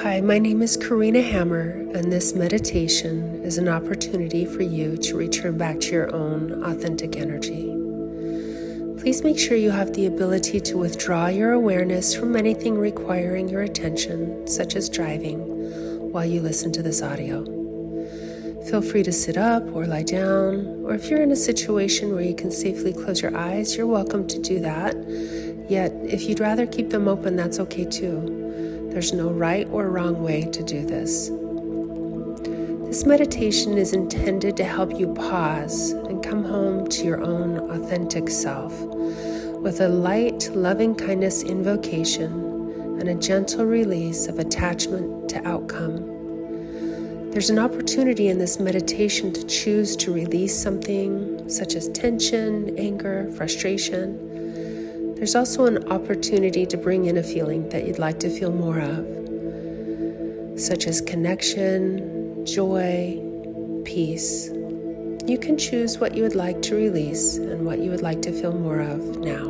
Hi, my name is Karina Hammer, and this meditation is an opportunity for you to return back to your own authentic energy. Please make sure you have the ability to withdraw your awareness from anything requiring your attention, such as driving, while you listen to this audio. Feel free to sit up or lie down, or if you're in a situation where you can safely close your eyes, you're welcome to do that. Yet, if you'd rather keep them open, that's okay too. There's no right or wrong way to do this. This meditation is intended to help you pause and come home to your own authentic self with a light, loving kindness invocation and a gentle release of attachment to outcome. There's an opportunity in this meditation to choose to release something such as tension, anger, frustration. There's also an opportunity to bring in a feeling that you'd like to feel more of, such as connection, joy, peace. You can choose what you would like to release and what you would like to feel more of now.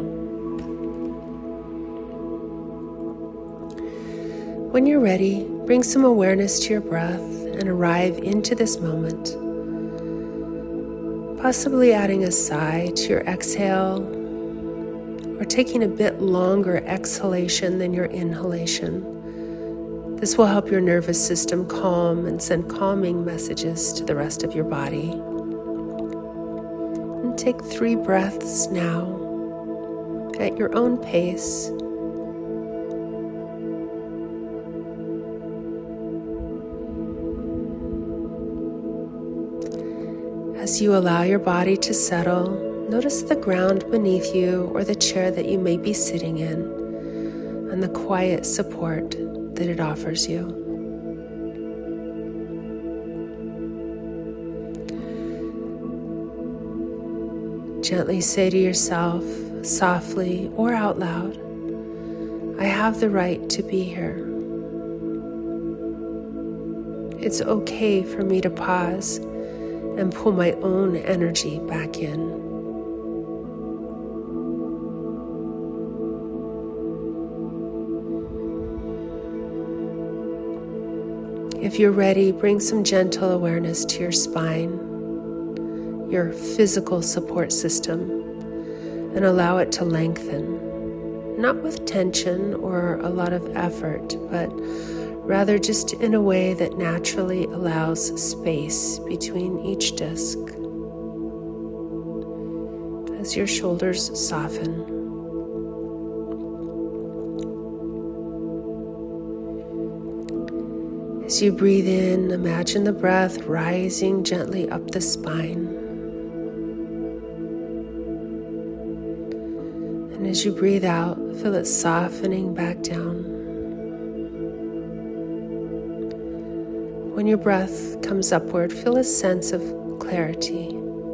When you're ready, bring some awareness to your breath and arrive into this moment, possibly adding a sigh to your exhale, or taking a bit longer exhalation than your inhalation. This will help your nervous system calm and send calming messages to the rest of your body. And take 3 breaths now at your own pace. As you allow your body to settle, notice the ground beneath you or the chair that you may be sitting in and the quiet support that it offers you. Gently say to yourself, softly or out loud, I have the right to be here. It's okay for me to pause and pull my own energy back in. If you're ready, bring some gentle awareness to your spine, your physical support system, and allow it to lengthen, not with tension or a lot of effort, but rather just in a way that naturally allows space between each disc. As your shoulders soften, as you breathe in, imagine the breath rising gently up the spine. And as you breathe out, feel it softening back down. When your breath comes upward, feel a sense of clarity.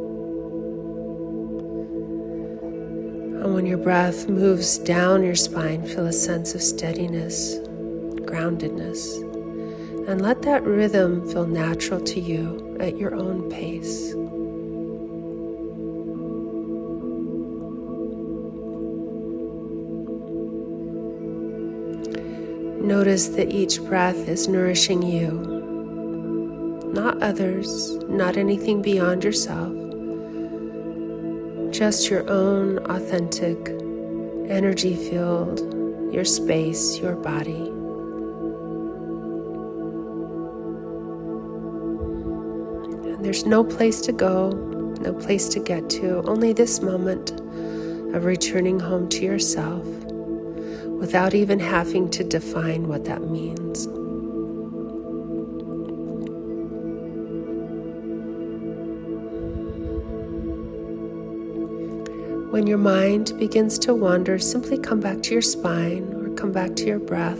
And when your breath moves down your spine, feel a sense of steadiness, groundedness. And let that rhythm feel natural to you at your own pace. Notice that each breath is nourishing you, not others, not anything beyond yourself, just your own authentic energy field, your space, your body. There's no place to go, no place to get to, only this moment of returning home to yourself without even having to define what that means. When your mind begins to wander, simply come back to your spine or come back to your breath.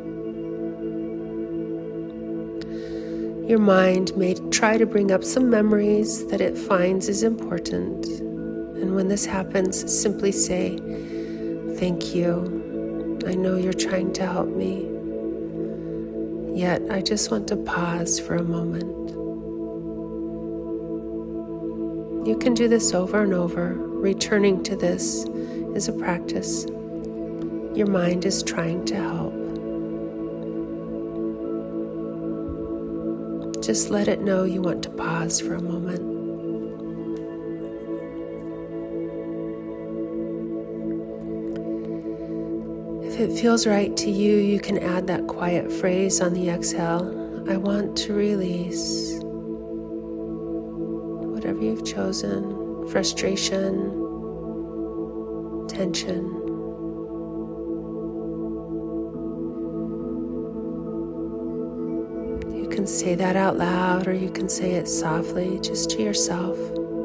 Your mind may try to bring up some memories that it finds is important. And when this happens, simply say, thank you. I know you're trying to help me. Yet I just want to pause for a moment. You can do this over and over. Returning to this is a practice. Your mind is trying to help. just let it know you want to pause for a moment. If it feels right to you, you can add that quiet phrase on the exhale. I want to release whatever you've chosen, frustration, tension. You can say that out loud, or you can say it softly, just to yourself.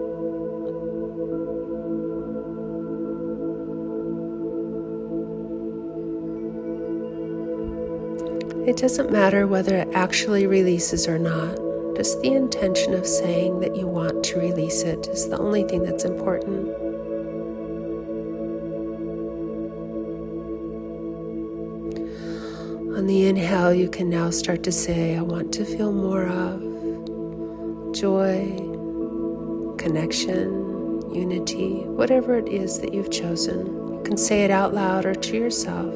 It doesn't matter whether it actually releases or not. Just the intention of saying that you want to release it is the only thing that's important. On the inhale, you can now start to say, I want to feel more of joy, connection, unity, whatever it is that you've chosen. You can say it out loud or to yourself.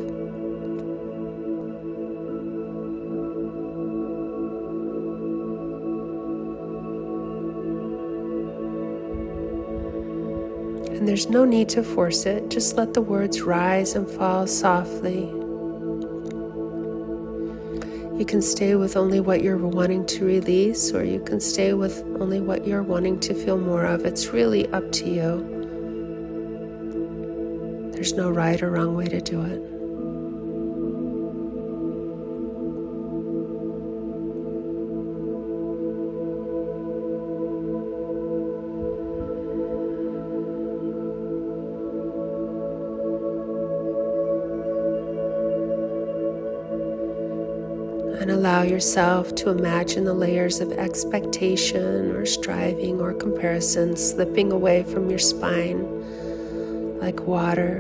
And there's no need to force it. Just let the words rise and fall softly. You can stay with only what you're wanting to release, or you can stay with only what you're wanting to feel more of. It's really up to you. There's no right or wrong way to do it. And allow yourself to imagine the layers of expectation or striving or comparison slipping away from your spine like water,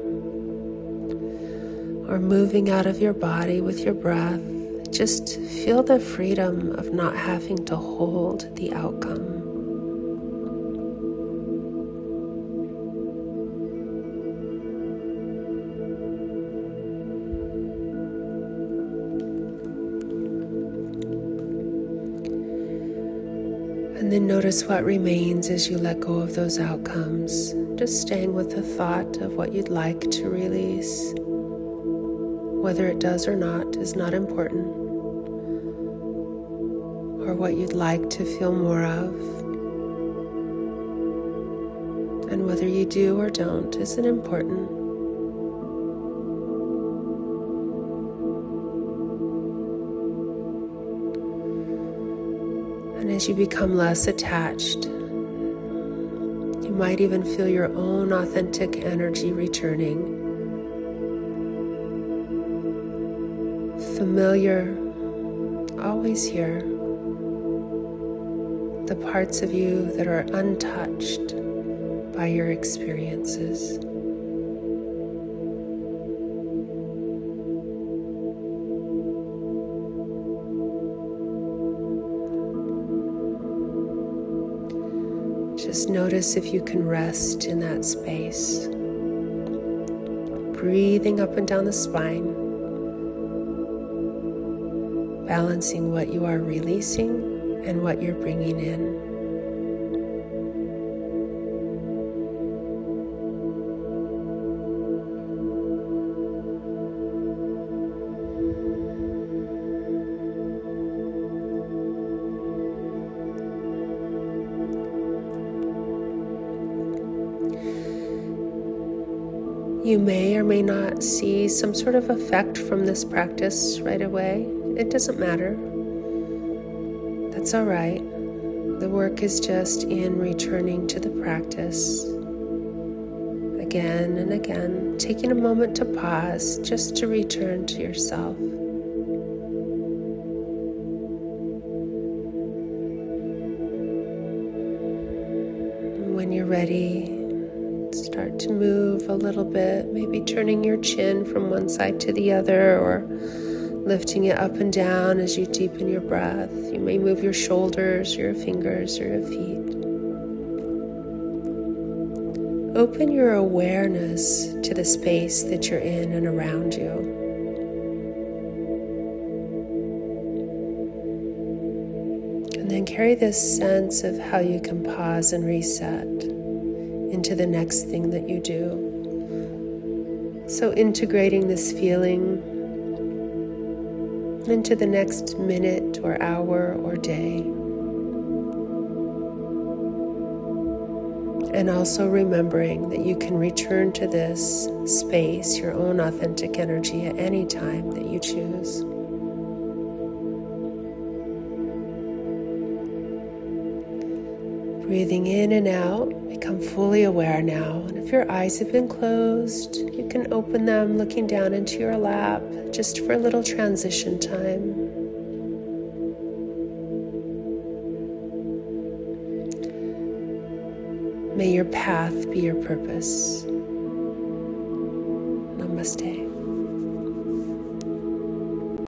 or moving out of your body with your breath. Just feel the freedom of not having to hold the outcome. And then notice what remains as you let go of those outcomes. Just staying with the thought of what you'd like to release. Whether it does or not is not important. Or what you'd like to feel more of. And whether you do or don't isn't important. And as you become less attached, you might even feel your own authentic energy returning. Familiar, always here. The parts of you that are untouched by your experiences. Just notice if you can rest in that space. Breathing up and down the spine. Balancing what you are releasing and what you're bringing in. You may or may not see some sort of effect from this practice right away. It doesn't matter. That's all right. The work is just in returning to the practice again and again, taking a moment to pause just to return to yourself. When you're ready, start to move a little bit, maybe turning your chin from one side to the other or lifting it up and down as you deepen your breath. You may move your shoulders, your fingers, or your feet. Open your awareness to the space that you're in and around you. carry this sense of how you can pause and reset into the next thing that you do. So integrating this feeling into the next minute or hour or day. And also remembering that you can return to this space, your own authentic energy, at any time that you choose. Breathing in and out, become fully aware now. And if your eyes have been closed, you can open them looking down into your lap just for a little transition time. May your path be your purpose. Namaste.